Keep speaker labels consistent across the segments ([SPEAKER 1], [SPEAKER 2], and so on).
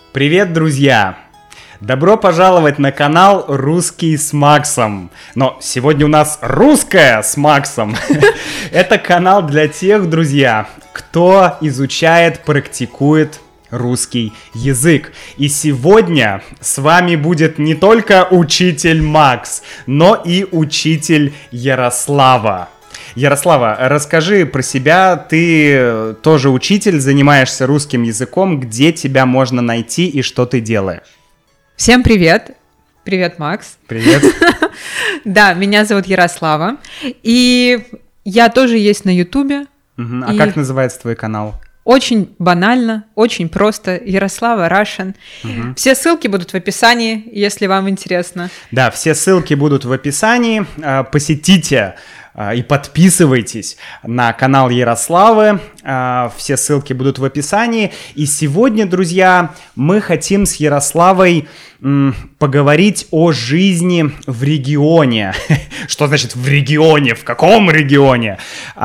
[SPEAKER 1] Привет, друзья! Добро пожаловать на канал «Русский с Максом». Но сегодня у нас «Русская с Максом». Это канал для тех, друзья, кто изучает, практикует русский язык. И сегодня с вами будет не только учитель Макс, но и учитель Ярослава. Ярослава, расскажи про себя, ты тоже учитель, занимаешься русским языком, где тебя можно найти и что ты делаешь?
[SPEAKER 2] Всем привет! Привет, Макс!
[SPEAKER 1] Привет!
[SPEAKER 2] Да, меня зовут Ярослава, и я тоже есть на Ютубе.
[SPEAKER 1] А как называется твой канал?
[SPEAKER 2] Очень банально, очень просто. Ярослава Russian. Все ссылки будут в описании, если вам интересно.
[SPEAKER 1] Да, все ссылки будут в описании. Посетите и подписывайтесь на канал Ярославы. Все ссылки будут в описании. И сегодня, друзья, мы хотим с Ярославой поговорить о жизни в регионе. Что значит в регионе? В каком регионе?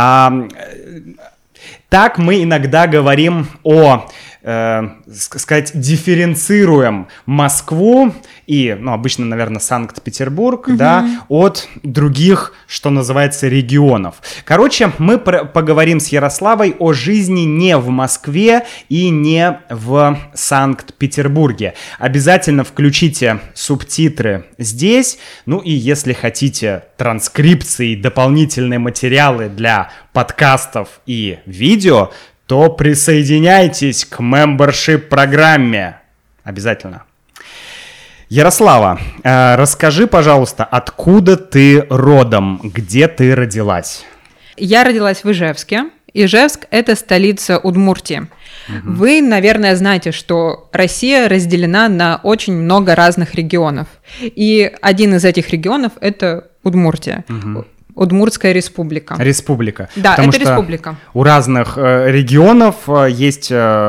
[SPEAKER 1] Так мы иногда говорим дифференцируем Москву и, обычно, наверное, Санкт-Петербург, да, от других, что называется, регионов. Короче, мы поговорим с Ярославой о жизни не в Москве и не в Санкт-Петербурге. Обязательно включите субтитры здесь, и если хотите транскрипции, дополнительные материалы для подкастов и видео, то присоединяйтесь к мембершип-программе. Обязательно. Ярослава, расскажи, пожалуйста, откуда ты родом, где ты родилась?
[SPEAKER 2] Я родилась в Ижевске. Ижевск – это столица Удмуртии. Вы, наверное, знаете, что Россия разделена на очень много разных регионов. И один из этих регионов – это Удмуртия. Удмуртская республика.
[SPEAKER 1] Республика.
[SPEAKER 2] Да, это республика.
[SPEAKER 1] У разных регионов есть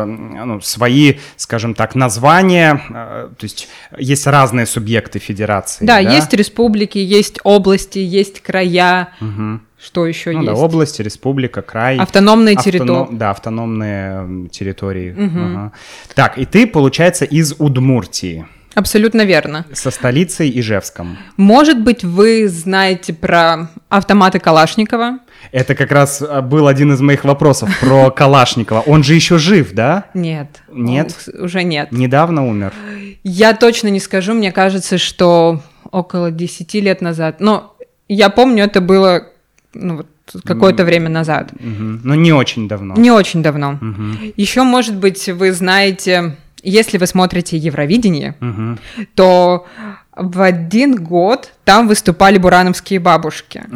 [SPEAKER 1] свои, скажем так, названия, то есть есть разные субъекты федерации.
[SPEAKER 2] Да, есть республики, есть области, есть края. Что еще есть?
[SPEAKER 1] Да, области, республика, край.
[SPEAKER 2] Автономные территории.
[SPEAKER 1] Да, автономные территории. Так, и ты, получается, из Удмуртии.
[SPEAKER 2] Абсолютно верно.
[SPEAKER 1] Со столицей Ижевском.
[SPEAKER 2] Может быть, вы знаете про автоматы Калашникова?
[SPEAKER 1] Это как раз был один из моих вопросов про Калашникова. Он же еще жив, да?
[SPEAKER 2] Нет.
[SPEAKER 1] Нет?
[SPEAKER 2] Уже нет.
[SPEAKER 1] Недавно умер?
[SPEAKER 2] Я точно не скажу, мне кажется, что около 10 лет назад. Но я помню, это было какое-то время назад.
[SPEAKER 1] Но не очень давно.
[SPEAKER 2] Не очень давно. Еще, может быть, вы знаете... Если вы смотрите Евровидение, то в один год там выступали бурановские бабушки.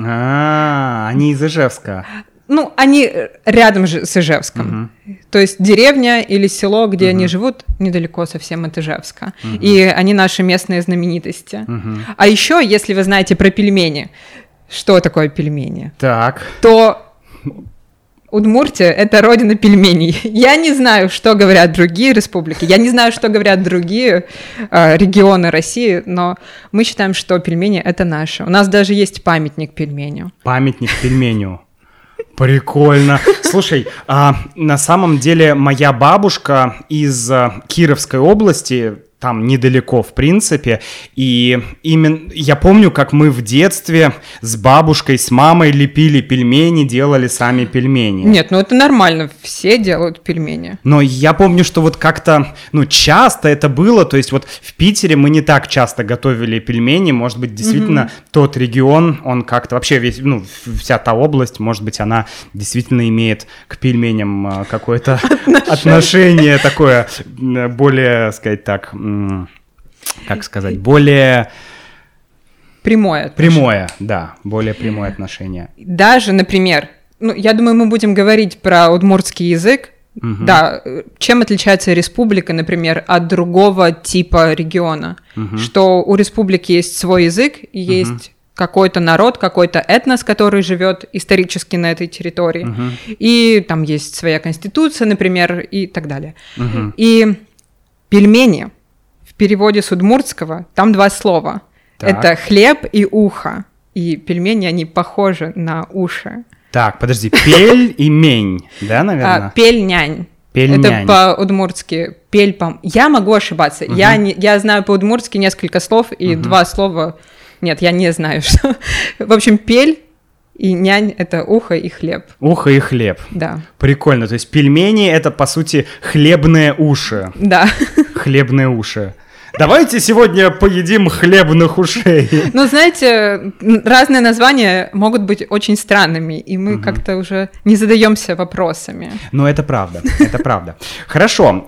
[SPEAKER 1] Они из Ижевска.
[SPEAKER 2] Они рядом же с Ижевском. То есть деревня или село, где они живут, недалеко совсем от Ижевска. И они наши местные знаменитости. А еще, если вы знаете про пельмени, что такое пельмени, то... Удмуртия – это родина пельменей. Я не знаю, что говорят другие республики, я не знаю, что говорят другие регионы России, но мы считаем, что пельмени – это наши. У нас даже есть памятник пельменю.
[SPEAKER 1] Памятник пельменю. Прикольно. Слушай, на самом деле моя бабушка из Кировской области, там недалеко, в принципе, и именно я помню, как мы в детстве с бабушкой, с мамой лепили пельмени, делали сами пельмени.
[SPEAKER 2] Нет, это нормально, все делают пельмени.
[SPEAKER 1] Но я помню, что как-то, часто это было, то есть в Питере мы не так часто готовили пельмени, может быть, действительно тот регион, он как-то, вообще вся та область, может быть, она действительно имеет к пельменям какое-то отношение такое, более, сказать так, более...
[SPEAKER 2] Прямое,
[SPEAKER 1] да, более прямое отношение.
[SPEAKER 2] Даже, например, я думаю, мы будем говорить про удмуртский язык. Да, чем отличается республика, например, от другого типа региона? Что у республики есть свой язык, есть какой-то народ, какой-то этнос, который живет исторически на этой территории. И там есть своя конституция, например, и так далее. И пельмени в переводе с удмуртского, там два слова. Так. Это хлеб и ухо. И пельмени, они похожи на уши.
[SPEAKER 1] Так, подожди, пель и мень, да, наверное?
[SPEAKER 2] Пель-нянь.
[SPEAKER 1] Пельмянь.
[SPEAKER 2] Это по-удмуртски. Пельпам. Я могу ошибаться. Я знаю по-удмуртски несколько слов и два слова... Нет, я не знаю, что... В общем, пель и нянь — это ухо и хлеб.
[SPEAKER 1] Ухо и хлеб.
[SPEAKER 2] Да.
[SPEAKER 1] Прикольно. То есть пельмени — это, по сути, хлебные уши.
[SPEAKER 2] Да.
[SPEAKER 1] Хлебные уши. Давайте сегодня поедим хлебных ушей.
[SPEAKER 2] Ну, знаете, разные названия могут быть очень странными, и мы как-то уже не задаемся вопросами.
[SPEAKER 1] Ну, это правда, это правда. Хорошо.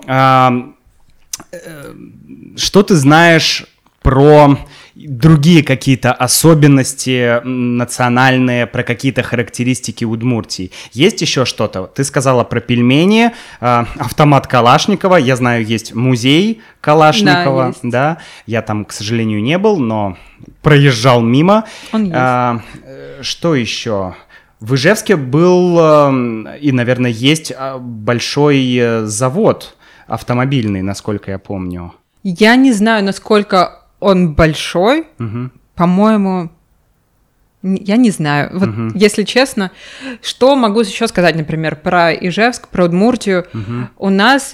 [SPEAKER 1] Что ты знаешь про другие какие-то особенности национальные, про какие-то характеристики Удмуртии? Есть еще что-то? Ты сказала про пельмени, автомат Калашникова. Я знаю, есть музей Калашникова.
[SPEAKER 2] Да, есть.
[SPEAKER 1] Да? Я там, к сожалению, не был, но проезжал мимо.
[SPEAKER 2] Он есть.
[SPEAKER 1] Что еще? В Ижевске был и, наверное, есть большой завод автомобильный, насколько я помню.
[SPEAKER 2] Я не знаю, насколько он большой. По-моему, я не знаю. Вот, если честно, что могу еще сказать, например, про Ижевск, про Удмуртию. У нас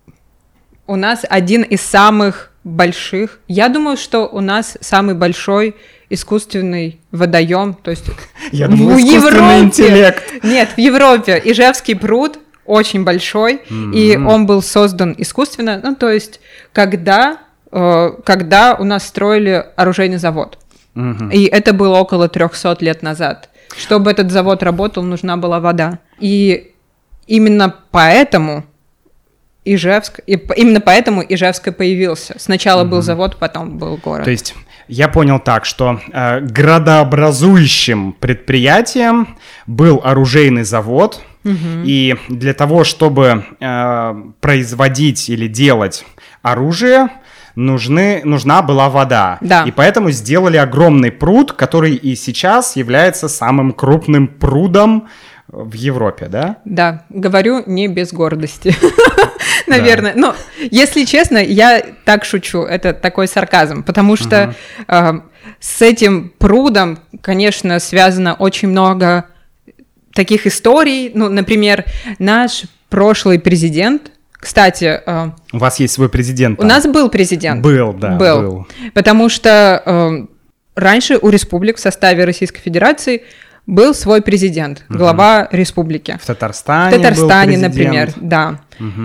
[SPEAKER 2] один из самых больших. Я думаю, что у нас самый большой искусственный водоем. То есть
[SPEAKER 1] я думаю, искусственный интеллект.
[SPEAKER 2] Нет, в Европе Ижевский пруд очень большой, и он был создан искусственно. Ну, то есть, когда у нас строили оружейный завод. И это было около 300 лет назад. Чтобы этот завод работал, нужна была вода. И именно поэтому Ижевск и появился. Сначала был завод, потом был город.
[SPEAKER 1] То есть я понял так, что градообразующим предприятием был оружейный завод, и для того, чтобы производить или делать оружие, нужна была вода.
[SPEAKER 2] Да.
[SPEAKER 1] И поэтому сделали огромный пруд, который и сейчас является самым крупным прудом в Европе, да?
[SPEAKER 2] Да, говорю не без гордости, наверное. Но, если честно, я так шучу, это такой сарказм, потому что с этим прудом, конечно, связано очень много таких историй. Ну, например, наш прошлый президент... Кстати...
[SPEAKER 1] У вас есть свой президент?
[SPEAKER 2] У нас был президент.
[SPEAKER 1] Был.
[SPEAKER 2] Потому что раньше у республик в составе Российской Федерации был свой президент, глава республики.
[SPEAKER 1] В Татарстане был президент.
[SPEAKER 2] Например, да.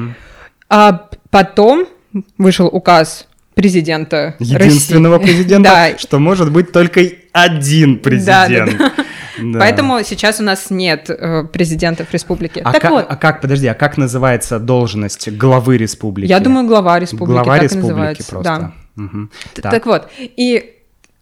[SPEAKER 2] А потом вышел указ президента
[SPEAKER 1] единственного
[SPEAKER 2] России.
[SPEAKER 1] Президента,
[SPEAKER 2] да.
[SPEAKER 1] Что может быть только один президент.
[SPEAKER 2] Да. Поэтому сейчас у нас нет президентов республики.
[SPEAKER 1] А как называется должность главы республики?
[SPEAKER 2] Я думаю, глава республики.
[SPEAKER 1] Глава
[SPEAKER 2] так
[SPEAKER 1] республики
[SPEAKER 2] и называется.
[SPEAKER 1] просто.
[SPEAKER 2] Да. Так вот, и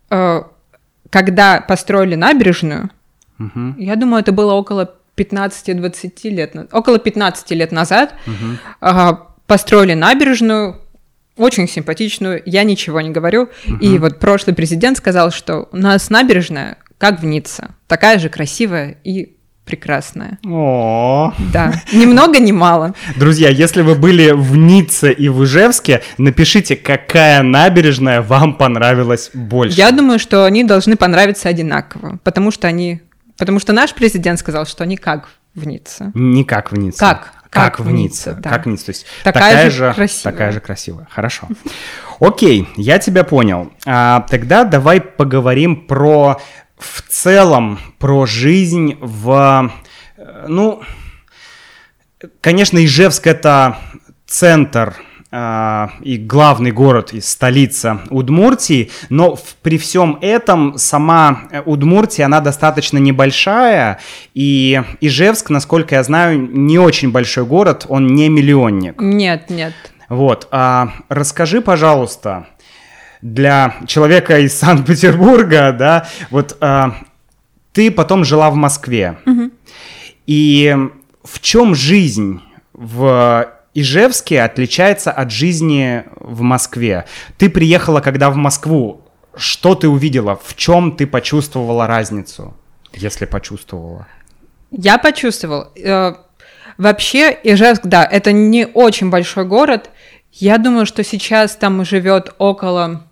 [SPEAKER 2] когда построили набережную, я думаю, это было около 15-20 лет, около 15 лет назад, построили набережную, очень симпатичную, я ничего не говорю, и вот прошлый президент сказал, что у нас набережная как в Ницце, такая же красивая и прекрасная.
[SPEAKER 1] О,
[SPEAKER 2] да, ни много ни мало.
[SPEAKER 1] Друзья, если вы были в Ницце и в Ижевске, напишите, какая набережная вам понравилась больше.
[SPEAKER 2] Я думаю, что они должны понравиться одинаково, потому что наш президент сказал, что они как в Ницце.
[SPEAKER 1] Не как в Ницце. Как в Ницце.
[SPEAKER 2] Да.
[SPEAKER 1] Как в Ницце. То есть
[SPEAKER 2] такая
[SPEAKER 1] же красивая. Хорошо. Окей, я тебя понял. Тогда давай поговорим в целом про жизнь конечно, Ижевск — это центр и главный город, и столица Удмуртии, но при всем этом сама Удмуртия, она достаточно небольшая, и Ижевск, насколько я знаю, не очень большой город, он не миллионник.
[SPEAKER 2] Нет.
[SPEAKER 1] Вот, расскажи, пожалуйста, для человека из Санкт-Петербурга, да, вот ты потом жила в Москве, и в чем жизнь в Ижевске отличается от жизни в Москве? Ты приехала, когда в Москву, что ты увидела, в чем ты почувствовала разницу, если почувствовала?
[SPEAKER 2] Я почувствовала. Вообще, Ижевск, да, это не очень большой город. Я думаю, что сейчас там живет около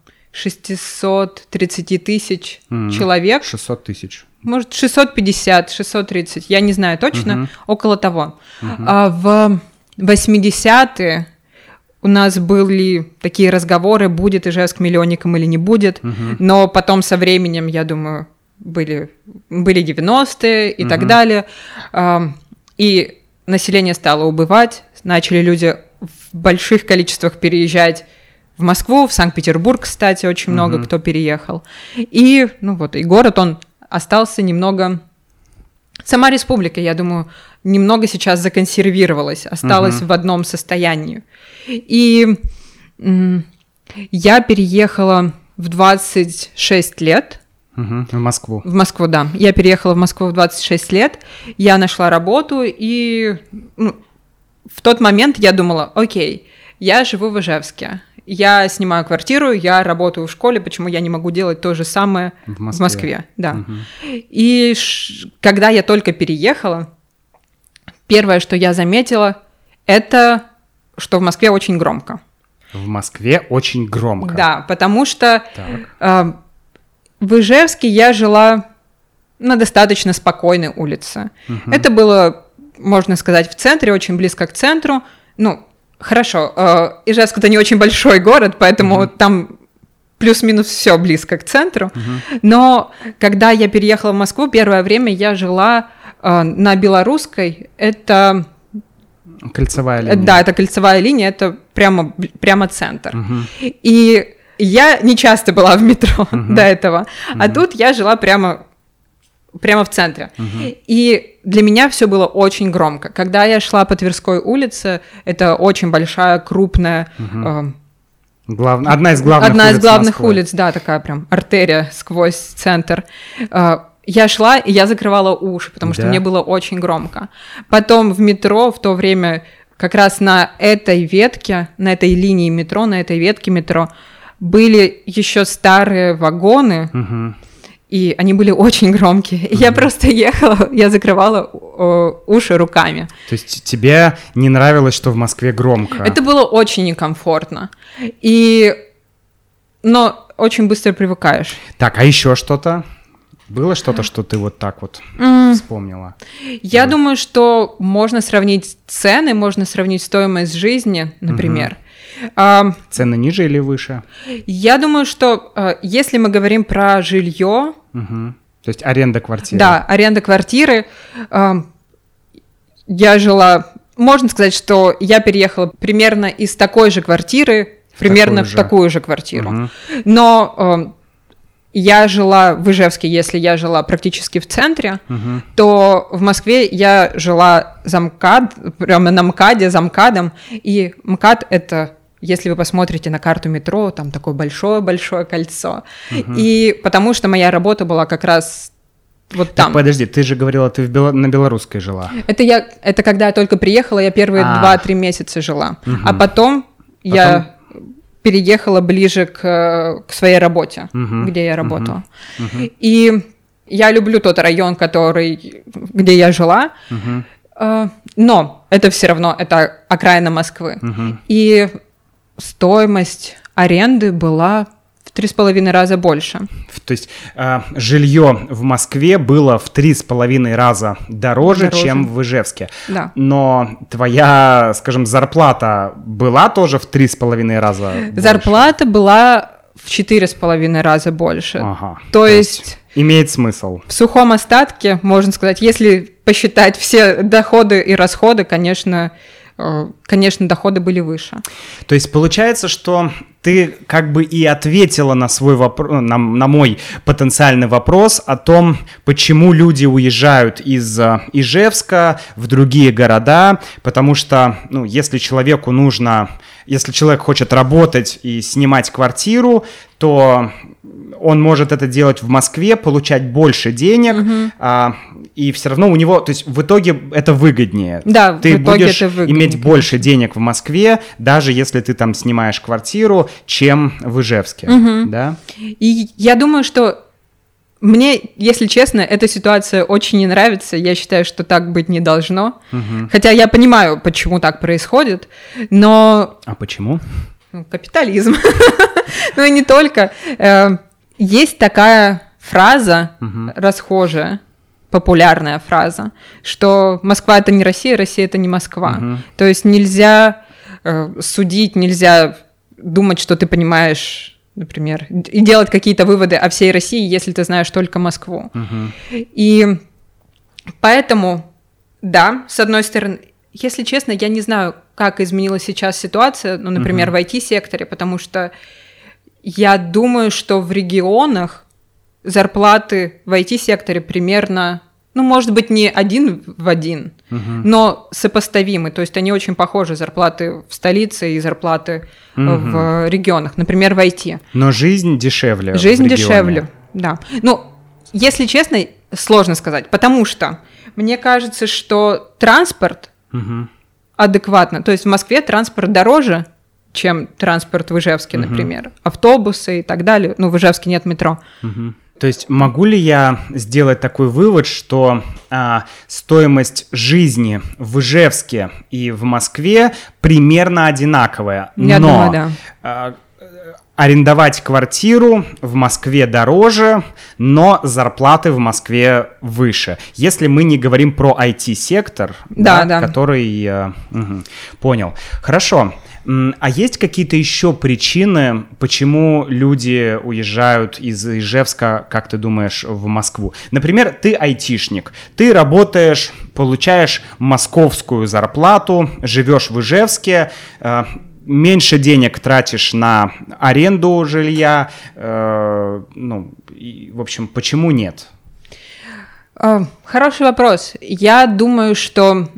[SPEAKER 2] 630 тысяч человек.
[SPEAKER 1] 600 тысяч.
[SPEAKER 2] Может, 650, 630, я не знаю точно, около того. А в 80-е у нас были такие разговоры, будет Ижевск миллионником или не будет, но потом со временем, я думаю, были 90-е и так далее, и население стало убывать, начали люди в больших количествах переезжать в Москву, в Санкт-Петербург, кстати, очень много кто переехал. И, и город, он остался немного... Сама республика, я думаю, немного сейчас законсервировалась, осталась в одном состоянии. И я переехала в 26 лет.
[SPEAKER 1] В Москву.
[SPEAKER 2] В Москву, да. Я переехала в Москву в 26 лет, я нашла работу, и в тот момент я думала, окей, я живу в Ижевске, я снимаю квартиру, я работаю в школе, почему я не могу делать то же самое в Москве? Да. И когда я только переехала, первое, что я заметила, это что в Москве очень громко.
[SPEAKER 1] В Москве очень громко?
[SPEAKER 2] Да, потому что в Ижевске я жила на достаточно спокойной улице. Это было, можно сказать, в центре, очень близко к центру. Хорошо, Ижевск — это не очень большой город, поэтому там плюс-минус все близко к центру. Но когда я переехала в Москву, первое время я жила на Белорусской. Это...
[SPEAKER 1] Кольцевая линия.
[SPEAKER 2] Да, это кольцевая линия, это прямо центр. И я не часто была в метро до этого, а тут я жила прямо в центре. И для меня все было очень громко. Когда я шла по Тверской улице, это очень большая, крупная...
[SPEAKER 1] Одна из главных
[SPEAKER 2] улиц, да, такая прям артерия сквозь центр. Я шла, и я закрывала уши, потому что мне было очень громко. Потом в метро в то время как раз на этой ветке, на этой линии метро, на этой ветке метро были еще старые вагоны, и они были очень громкие. И я просто ехала, я закрывала уши руками.
[SPEAKER 1] То есть тебе не нравилось, что в Москве громко?
[SPEAKER 2] Это было очень некомфортно. Но очень быстро привыкаешь.
[SPEAKER 1] Так, а еще что-то? Было что-то, что ты вот так вот вспомнила?
[SPEAKER 2] Я думаю, что можно сравнить цены, можно сравнить стоимость жизни, например.
[SPEAKER 1] Цены ниже или выше?
[SPEAKER 2] Я думаю, что если мы говорим про жилье...
[SPEAKER 1] То есть аренда квартиры.
[SPEAKER 2] Да, аренда квартиры. Я жила... Можно сказать, что я переехала примерно из такой же квартиры, примерно в такую же квартиру. Но я жила в Ижевске, если я жила практически в центре, то в Москве я жила прямо на МКАДе, за МКАДом. И МКАД — это... Если вы посмотрите на карту метро, там такое большое-большое кольцо. И потому что моя работа была как раз вот там.
[SPEAKER 1] Так, подожди, ты же говорила, ты на Белорусской жила.
[SPEAKER 2] Это когда я только приехала, я первые 2-3 месяца жила. А потом я переехала ближе к своей работе, где я работала. И я люблю тот район, где я жила, но это все равно, это окраина Москвы. И стоимость аренды была в 3,5 раза больше.
[SPEAKER 1] То есть жилье в Москве было в 3,5 раза дороже, чем в Ижевске.
[SPEAKER 2] Да.
[SPEAKER 1] Но твоя, скажем, зарплата была тоже в 3,5 раза больше?
[SPEAKER 2] Зарплата была в 4,5 раза больше.
[SPEAKER 1] То есть имеет смысл.
[SPEAKER 2] В сухом остатке, можно сказать, если посчитать все доходы и расходы, конечно, доходы были выше. То
[SPEAKER 1] есть получается, что ты как бы и ответила на свой вопрос, на мой потенциальный вопрос о том, почему люди уезжают из Ижевска в другие города, потому что, если человек хочет работать и снимать квартиру, то он может это делать в Москве, получать больше денег, и все равно у него, то есть в итоге это выгоднее.
[SPEAKER 2] Да,
[SPEAKER 1] ты будешь иметь больше денег в Москве, даже если ты там снимаешь квартиру, чем в Ижевске, да?
[SPEAKER 2] И я думаю, что мне, если честно, эта ситуация очень не нравится. Я считаю, что так быть не должно. Хотя я понимаю, почему так происходит, но...
[SPEAKER 1] А почему?
[SPEAKER 2] Капитализм. Ну и не только. Есть такая фраза расхожая. популярная фраза, что Москва — это не Россия, Россия — это не Москва. То есть нельзя судить, нельзя думать, что ты понимаешь, например, и делать какие-то выводы о всей России, если ты знаешь только Москву. И поэтому, да, с одной стороны, если честно, я не знаю, как изменилась сейчас ситуация, ну, например, в IT-секторе, потому что я думаю, что в регионах зарплаты в IT-секторе примерно, ну, может быть, не один в один, но сопоставимы. То есть они очень похожи, зарплаты в столице и зарплаты в регионах, например, в IT.
[SPEAKER 1] Но жизнь дешевле.
[SPEAKER 2] Жизнь дешевле, да. Ну, если честно, сложно сказать, потому что мне кажется, что транспорт адекватно, то есть в Москве транспорт дороже, чем транспорт в Ижевске, например, автобусы и так далее. Ну, в Ижевске нет метро.
[SPEAKER 1] То есть могу ли я сделать такой вывод, что стоимость жизни в Ижевске и в Москве примерно одинаковая,
[SPEAKER 2] Я думаю, да.
[SPEAKER 1] Арендовать квартиру в Москве дороже, но зарплаты в Москве выше. Если мы не говорим про IT-сектор,
[SPEAKER 2] да.
[SPEAKER 1] который... Понял. Хорошо. А есть какие-то еще причины, почему люди уезжают из Ижевска, как ты думаешь, в Москву? Например, ты айтишник, ты работаешь, получаешь московскую зарплату, живешь в Ижевске, меньше денег тратишь на аренду жилья, ну, и, в общем, почему нет?
[SPEAKER 2] Хороший вопрос. Я думаю, что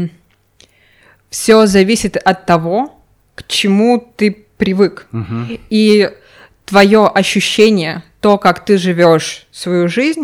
[SPEAKER 2] все зависит от того, к чему ты привык. И твое ощущение, то, как ты живешь свою жизнь,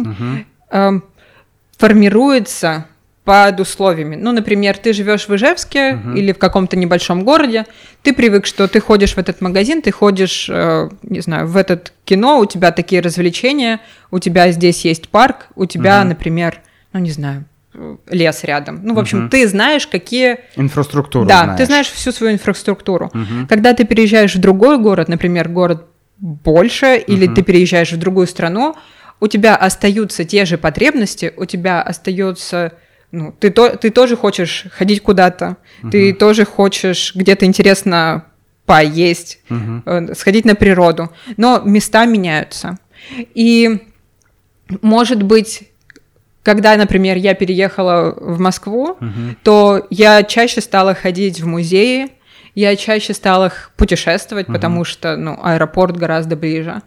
[SPEAKER 2] формируется под условиями. Ну, например, ты живешь в Ижевске или в каком-то небольшом городе, ты привык, что ты ходишь в этот магазин, ты ходишь, не знаю, в этот кино, у тебя такие развлечения, у тебя здесь есть парк, у тебя, например, ну, не знаю, лес рядом. Ну, в общем, ты знаешь, какие...
[SPEAKER 1] Инфраструктуру
[SPEAKER 2] Да,
[SPEAKER 1] знаешь.
[SPEAKER 2] ты знаешь всю свою инфраструктуру. Когда ты переезжаешь в другой город, например, город больше, или ты переезжаешь в другую страну, у тебя остаются те же потребности, у тебя остается... Ну, ты тоже хочешь ходить куда-то, ты тоже хочешь где-то интересно поесть, сходить на природу, но места меняются. И, может быть, когда, например, я переехала в Москву, то я чаще стала ходить в музеи, я чаще стала путешествовать, потому что, ну, аэропорт гораздо ближе,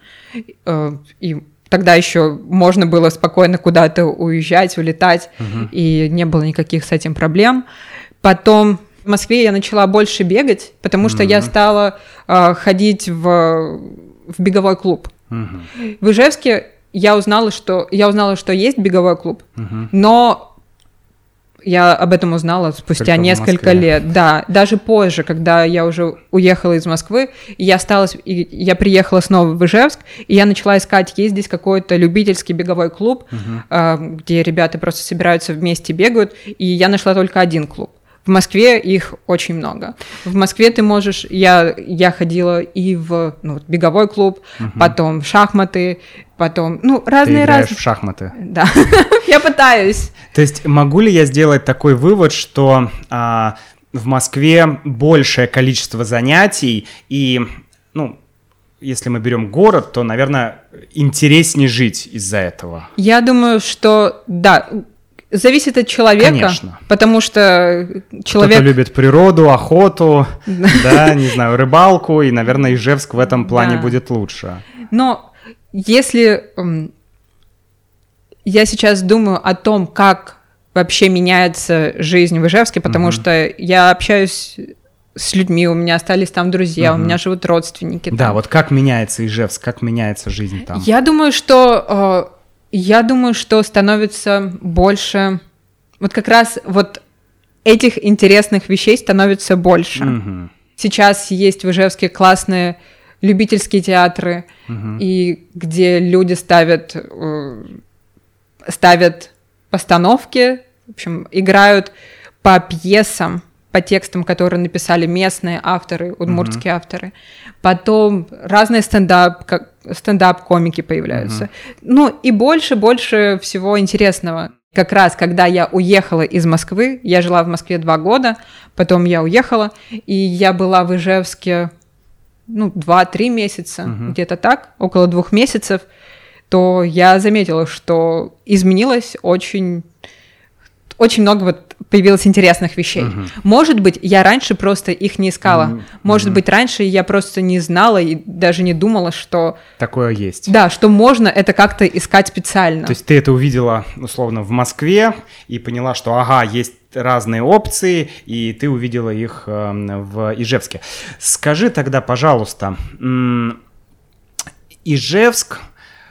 [SPEAKER 2] и тогда еще можно было спокойно куда-то уезжать, улетать, и не было никаких с этим проблем. Потом в Москве я начала больше бегать, потому что я стала ходить в беговой клуб. В Ижевске я узнала, что есть беговой клуб, но я об этом узнала спустя несколько лет. Да, даже позже, когда я уже уехала из Москвы, я приехала снова в Ижевск, и я начала искать, есть здесь какой-то любительский беговой клуб, где ребята просто собираются вместе, бегают, и я нашла только один клуб. В Москве их очень много. В Москве ты можешь... Я ходила и в беговой клуб, потом в шахматы, потом... Ну, разные...
[SPEAKER 1] Ты играешь в шахматы?
[SPEAKER 2] Да, я пытаюсь.
[SPEAKER 1] То есть могу ли я сделать такой вывод, что в Москве большее количество занятий и, ну, если мы берем город, то, наверное, интереснее жить из-за этого?
[SPEAKER 2] Я думаю, что да... Зависит от человека,
[SPEAKER 1] конечно.
[SPEAKER 2] Потому что человек...
[SPEAKER 1] Кто-то любит природу, охоту, да, не знаю, рыбалку, и, наверное, Ижевск в этом плане будет лучше.
[SPEAKER 2] Но если я сейчас думаю о том, как вообще меняется жизнь в Ижевске, потому что я общаюсь с людьми, у меня остались там друзья, у меня живут родственники.
[SPEAKER 1] Да,
[SPEAKER 2] там.
[SPEAKER 1] вот как меняется Ижевск, как меняется жизнь там?
[SPEAKER 2] Я думаю, что становится больше... Вот как раз вот этих интересных вещей становится больше. Сейчас есть в Ижевске классные любительские театры, и где люди ставят постановки, в общем, играют по пьесам, по текстам, которые написали местные авторы, удмуртские авторы. Потом разные стендап-комики появляются. Ну и больше всего интересного. Как раз, когда я уехала из Москвы, я жила в Москве 2 года, потом я уехала, и я была в Ижевске, 2-3 месяца, где-то так, около 2 месяцев, то я заметила, что изменилось очень много появилось интересных вещей. Может быть, я раньше просто их не искала. Может быть, раньше я просто не знала и даже не думала, что...
[SPEAKER 1] Такое есть.
[SPEAKER 2] Да, что можно это как-то искать специально.
[SPEAKER 1] То есть ты это увидела, условно, в Москве и поняла, что, есть разные опции, и ты увидела их в Ижевске. Скажи тогда, пожалуйста, Ижевск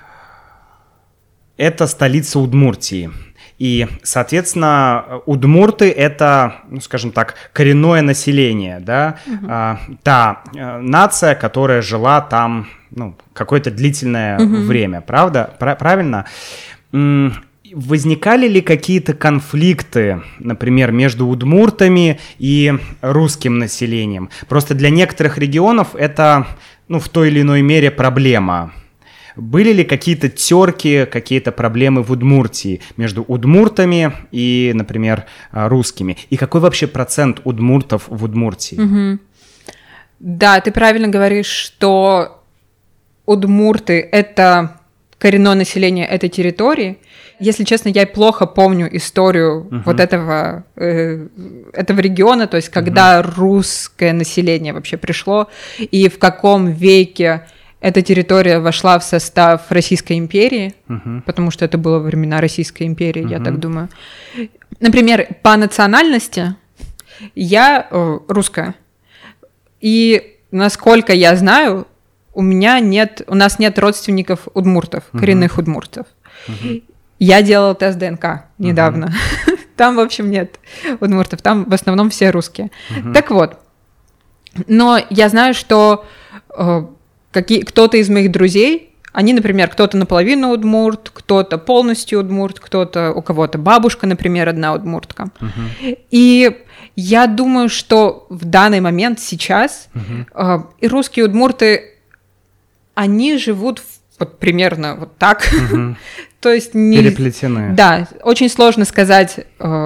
[SPEAKER 1] — это столица Удмуртии. И, соответственно, удмурты — это, скажем так, коренное население, да, та нация, которая жила там, какое-то длительное время, правда? Правильно? Возникали ли какие-то конфликты, например, между удмуртами и русским населением? Просто для некоторых регионов это, в той или иной мере проблема. Были ли какие-то терки, какие-то проблемы в Удмуртии между удмуртами и, например, русскими? И какой вообще процент удмуртов в Удмуртии?
[SPEAKER 2] Да, ты правильно говоришь, что удмурты — это коренное население этой территории. Если честно, я плохо помню историю вот этого региона, то есть когда русское население вообще пришло, и в каком веке эта территория вошла в состав Российской империи, потому что это было во времена Российской империи, я так думаю. Например, по национальности я русская. И, насколько я знаю, у нас нет родственников удмуртов, коренных удмуртов. Я делала тест ДНК недавно. Там, в общем, нет удмуртов, там в основном все русские. Так вот, но я знаю, что... кто-то из моих друзей, они, например, кто-то наполовину удмурт, кто-то полностью удмурт, у кого-то бабушка, например, одна удмуртка. И я думаю, что в данный момент сейчас и русские удмурты, они живут примерно вот так. То есть
[SPEAKER 1] переплетены.
[SPEAKER 2] Да, очень сложно сказать.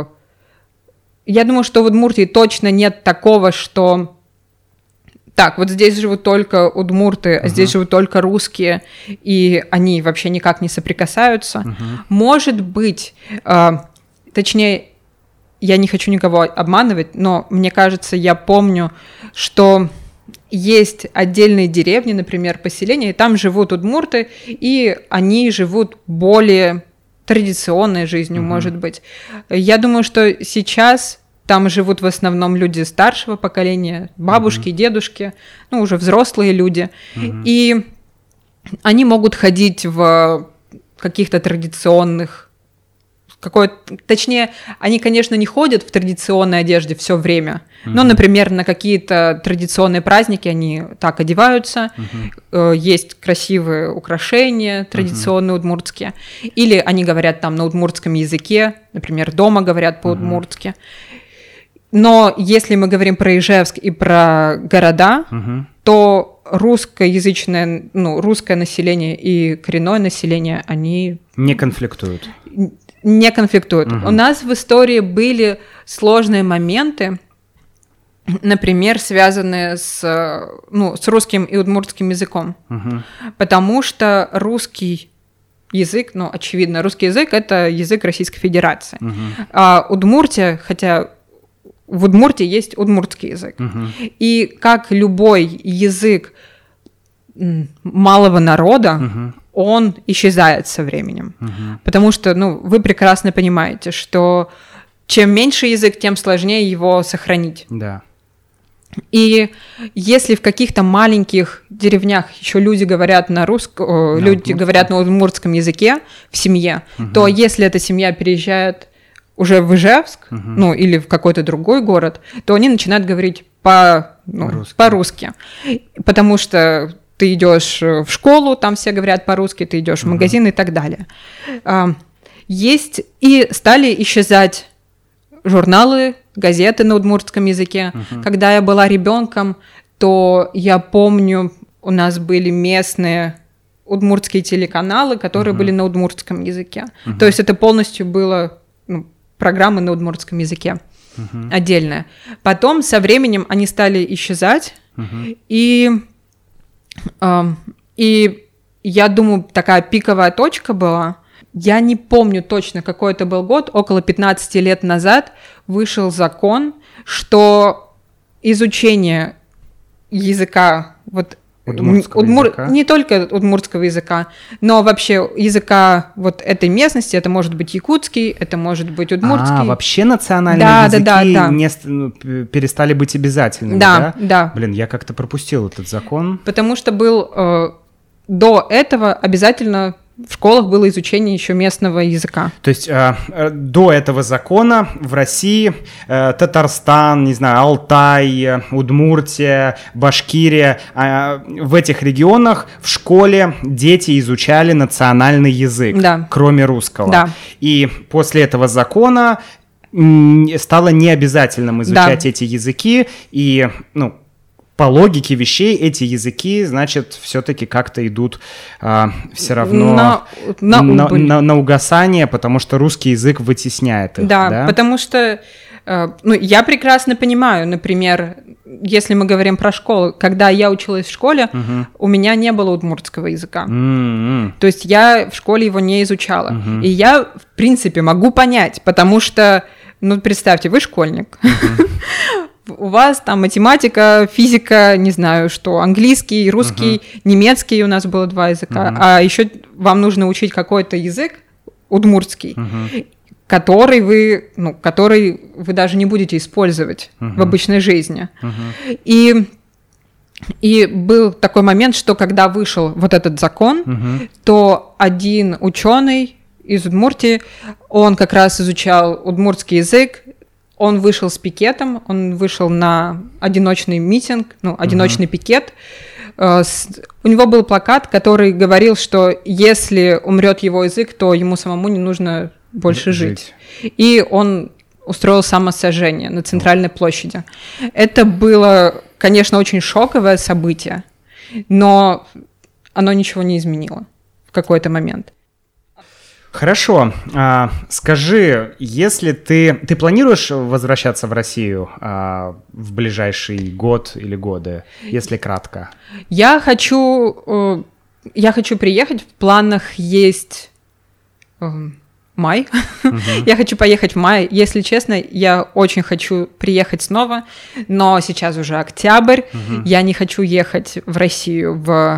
[SPEAKER 2] Я думаю, что в Удмуртии точно нет такого, что... Так, вот здесь живут только удмурты, а здесь живут только русские, и они вообще никак не соприкасаются. Может быть, точнее, я не хочу никого обманывать, но мне кажется, я помню, что есть отдельные деревни, например, поселения, и там живут удмурты, и они живут более традиционной жизнью, может быть. Я думаю, что сейчас... Там живут в основном люди старшего поколения, бабушки, дедушки, уже взрослые люди. И они могут ходить в каких-то традиционных... Точнее, они, конечно, не ходят в традиционной одежде все время, но, например, на какие-то традиционные праздники они так одеваются, есть красивые украшения традиционные удмуртские, или они говорят там на удмуртском языке, например, дома говорят по-удмуртски. Но если мы говорим про Ижевск и про города, то русскоязычное, русское население и коренное население, они...
[SPEAKER 1] Не конфликтуют.
[SPEAKER 2] Не конфликтуют. У нас в истории были сложные моменты, например, связанные с русским и удмуртским языком. Потому что русский язык, очевидно, русский язык — это язык Российской Федерации. А Удмуртия, хотя... В Удмуртии есть удмуртский язык. И как любой язык малого народа, он исчезает со временем. Потому что, вы прекрасно понимаете, что чем меньше язык, тем сложнее его сохранить.
[SPEAKER 1] Да.
[SPEAKER 2] И если в каких-то маленьких деревнях еще люди говорят на русском, люди говорят на удмуртском языке в семье, то если эта семья переезжает уже в Ижевск, или в какой-то другой город, то они начинают говорить по-русски. Потому что ты идешь в школу, там все говорят по-русски, ты идешь в магазин и так далее. Есть и стали исчезать журналы, газеты на удмуртском языке. Когда я была ребенком, то я помню, у нас были местные удмуртские телеканалы, которые были на удмуртском языке. То есть это полностью было программы на удмуртском языке отдельная. Потом со временем они стали исчезать, и я думаю, такая пиковая точка была. Я не помню точно, какой это был год, около 15 лет назад вышел закон, что изучение языка,
[SPEAKER 1] языка?
[SPEAKER 2] Не только удмуртского языка, но вообще языка вот этой местности, это может быть якутский, это может быть удмуртский.
[SPEAKER 1] Вообще национальные языки перестали быть обязательными, да?
[SPEAKER 2] Да.
[SPEAKER 1] Блин, я как-то пропустил этот закон.
[SPEAKER 2] Потому что был до этого обязательно в школах было изучение еще местного языка.
[SPEAKER 1] То есть до этого закона в России Татарстан, не знаю, Алтай, Удмуртия, Башкирия, в этих регионах в школе дети изучали национальный язык, кроме русского.
[SPEAKER 2] Да.
[SPEAKER 1] И после этого закона стало необязательным изучать эти языки, и, по логике вещей эти языки, значит, все-таки как-то идут все равно на угасание, потому что русский язык вытесняет их.
[SPEAKER 2] Да, потому что я прекрасно понимаю, например, если мы говорим про школу, когда я училась в школе, у меня не было удмуртского языка. То есть я в школе его не изучала. И я, в принципе, могу понять, потому что, представьте, вы школьник. У вас там математика, физика, не знаю что, английский, русский, немецкий, у нас было 2 языка, а еще вам нужно учить какой-то язык, удмуртский, который вы даже не будете использовать в обычной жизни. И был такой момент, что когда вышел вот этот закон, то один ученый из Удмуртии, он как раз изучал удмуртский язык, он вышел с пикетом, он вышел на одиночный митинг, одиночный пикет. У него был плакат, который говорил, что если умрет его язык, то ему самому не нужно больше жить. И он устроил самосожжение на центральной площади. Это было, конечно, очень шоковое событие, но оно ничего не изменило в какой-то момент.
[SPEAKER 1] Хорошо. Скажи, если ты планируешь возвращаться в Россию в ближайший год или годы, если кратко?
[SPEAKER 2] Я хочу приехать, в планах есть май. Я хочу поехать в мае. Если честно, я очень хочу приехать снова, но сейчас уже октябрь. Я не хочу ехать в Россию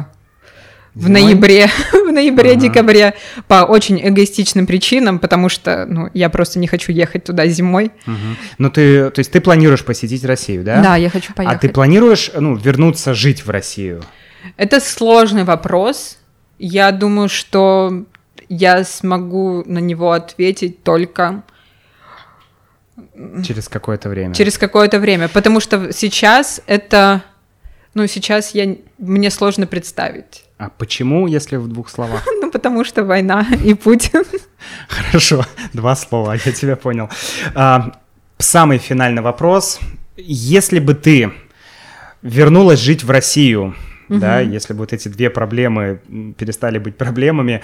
[SPEAKER 2] в ноябре-декабре по очень эгоистичным причинам, потому что, я просто не хочу ехать туда зимой.
[SPEAKER 1] То есть ты планируешь посетить Россию, да?
[SPEAKER 2] Да, я хочу поехать.
[SPEAKER 1] А ты планируешь, вернуться жить в Россию?
[SPEAKER 2] Это сложный вопрос. Я думаю, что я смогу на него ответить только
[SPEAKER 1] через какое-то время.
[SPEAKER 2] Через какое-то время, потому что сейчас мне сложно представить.
[SPEAKER 1] А почему, если в 2 словах?
[SPEAKER 2] Потому что война и Путин.
[SPEAKER 1] Хорошо, 2 слова, я тебя понял. Самый финальный вопрос. Если бы ты вернулась жить в Россию, да, если бы вот эти 2 проблемы перестали быть проблемами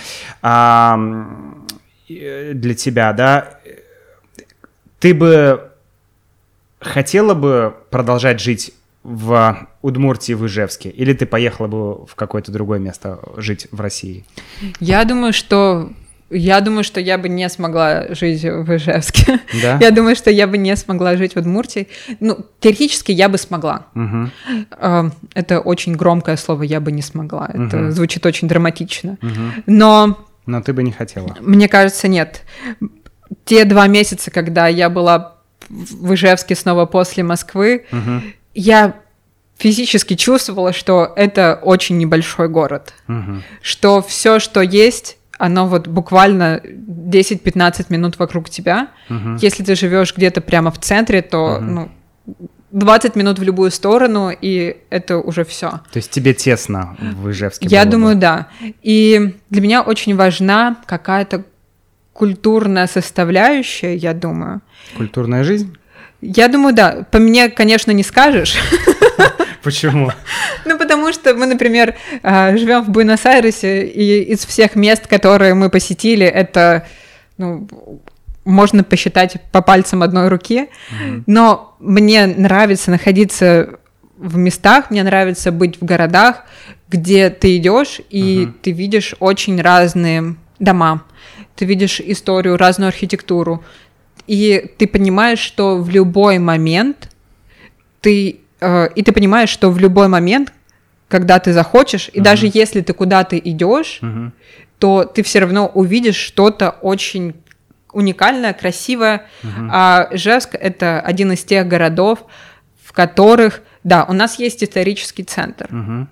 [SPEAKER 1] для тебя, да, ты бы хотела бы продолжать жить в Удмуртии, в Ижевске? Или ты поехала бы в какое-то другое место жить в России?
[SPEAKER 2] Я думаю, что я бы не смогла жить в Ижевске.
[SPEAKER 1] Да?
[SPEAKER 2] Я думаю, что я бы не смогла жить в Удмуртии. Теоретически я бы смогла. Это очень громкое слово «я бы не смогла». Это звучит очень драматично. Но
[SPEAKER 1] ты бы не хотела?
[SPEAKER 2] Мне кажется, нет. Те 2 месяца, когда я была в Ижевске снова после Москвы, я физически чувствовала, что это очень небольшой город, что все, что есть, оно вот буквально 10-15 минут вокруг тебя. Если ты живешь где-то прямо в центре, то 20 минут в любую сторону, и это уже все.
[SPEAKER 1] То есть тебе тесно в Ижевске?
[SPEAKER 2] Я думаю, да. И для меня очень важна какая-то культурная составляющая, я думаю.
[SPEAKER 1] Культурная жизнь?
[SPEAKER 2] Я думаю, да. По мне, конечно, не скажешь.
[SPEAKER 1] Почему?
[SPEAKER 2] Потому что мы, например, живем в Буэнос-Айресе, и из всех мест, которые мы посетили, это можно посчитать по пальцам одной руки, но мне нравится находиться в местах, мне нравится быть в городах, где ты идешь и ты видишь очень разные дома, ты видишь историю, разную архитектуру, и ты понимаешь, что в любой момент ты понимаешь, что в любой момент, когда ты захочешь, и даже если ты куда-то идешь, то ты все равно увидишь что-то очень уникальное, красивое. А Ижевск — это один из тех городов, в которых, да, у нас есть исторический центр,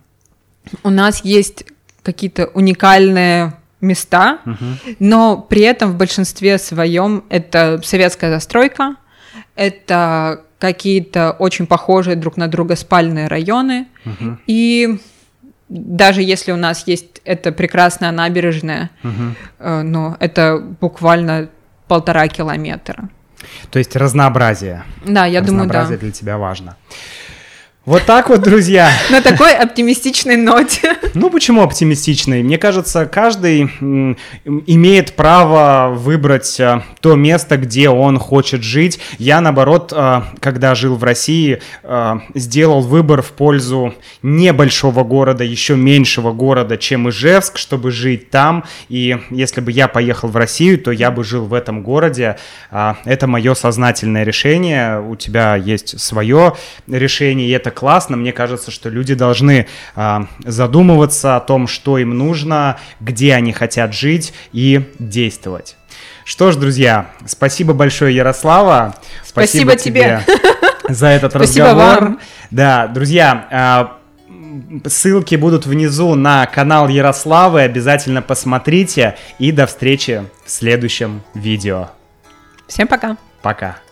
[SPEAKER 2] у нас есть какие-то уникальные места, но при этом в большинстве своем это советская застройка, это какие-то очень похожие друг на друга спальные районы, и даже если у нас есть эта прекрасная набережная, но это буквально 1,5 километра.
[SPEAKER 1] То есть разнообразие.
[SPEAKER 2] Да, я думаю, да.
[SPEAKER 1] Разнообразие для тебя важно. Вот так вот, друзья.
[SPEAKER 2] На такой оптимистичной ноте.
[SPEAKER 1] Ну, почему оптимистичной? Мне кажется, каждый имеет право выбрать то место, где он хочет жить. Я, наоборот, когда жил в России, сделал выбор в пользу небольшого города, еще меньшего города, чем Ижевск, чтобы жить там. И если бы я поехал в Россию, то я бы жил в этом городе. Это мое сознательное решение. У тебя есть свое решение, и это классно. Мне кажется, что люди должны задумываться о том, что им нужно, где они хотят жить и действовать. Что ж, друзья, спасибо большое, Ярослава.
[SPEAKER 2] Спасибо тебе
[SPEAKER 1] за этот разговор. Вам. Да, друзья, ссылки будут внизу на канал Ярославы. Обязательно посмотрите. И до встречи в следующем видео.
[SPEAKER 2] Всем пока.
[SPEAKER 1] Пока.